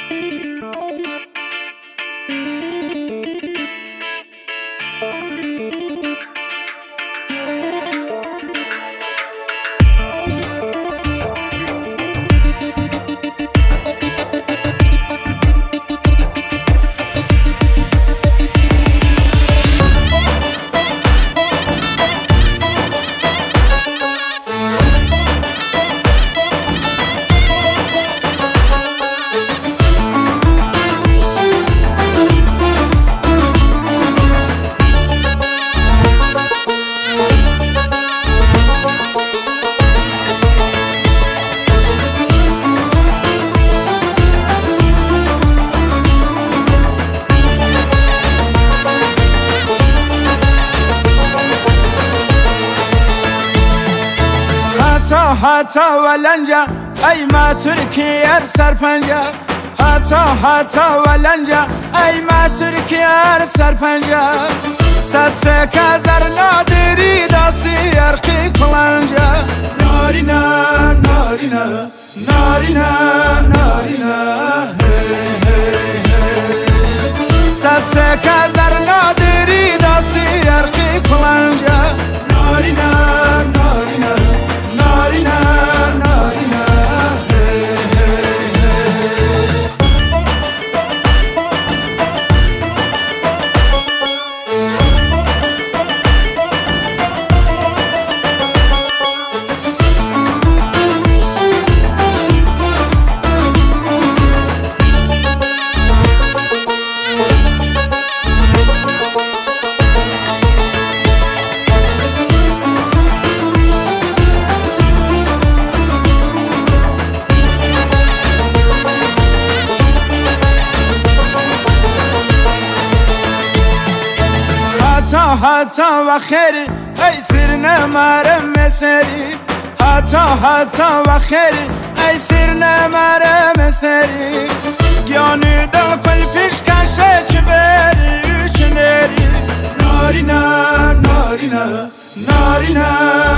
هاتا ولنجا ای ما ترکی ار سرپنجا هاتا ولنجا ای ما ترکی ار سرپنجا صد سکازر نادری داسی ارقی کلنجا نارینا نارینا نارینا نارینا صد سکازر نادری داسی ارقی کلنجا نارینا نارینا نارینا نارینا هاتا و خیری ای سرنا مرم مسری هاتا و خیری ای سرنا مرم مسری گیانی دل کل پیش کشه چه بری چه نری نارینا نارینا نارینا